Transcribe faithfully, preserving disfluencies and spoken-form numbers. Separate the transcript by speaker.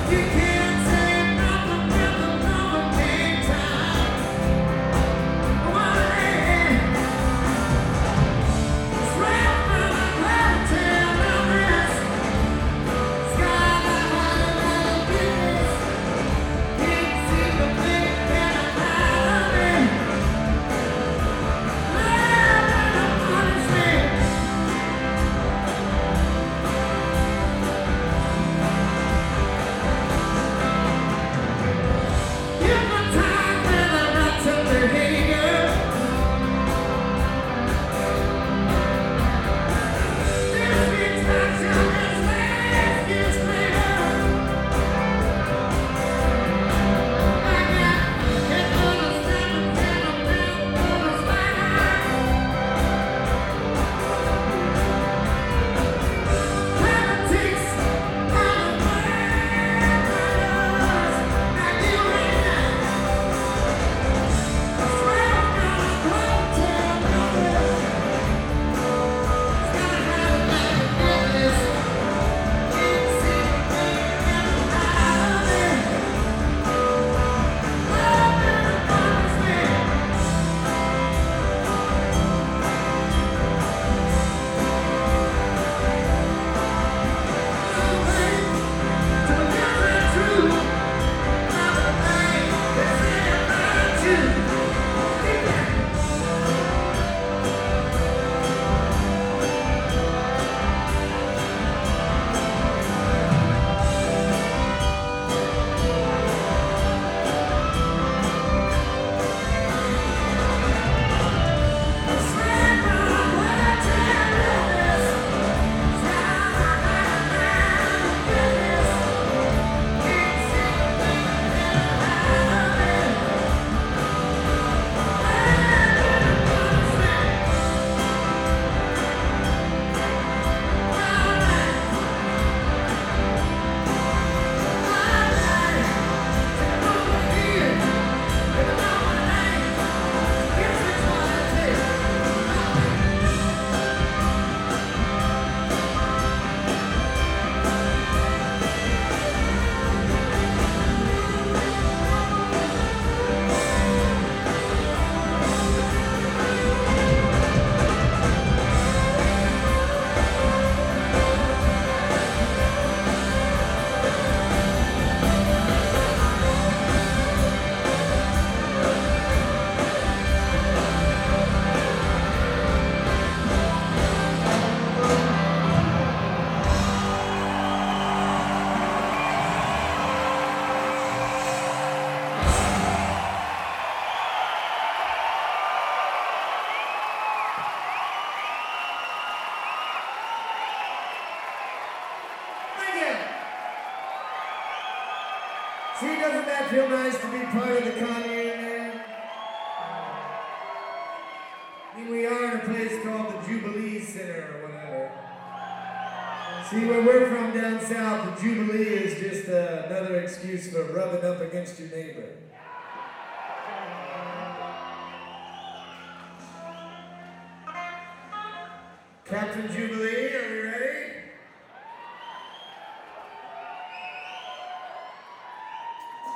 Speaker 1: See, doesn't that feel nice to be part of the commune, man? I mean, we are in a place called the Jubilee Center or whatever. See, where we're from down south, the Jubilee is just uh, another excuse for rubbing up against your neighbor. Captain Jubilee, are we ready?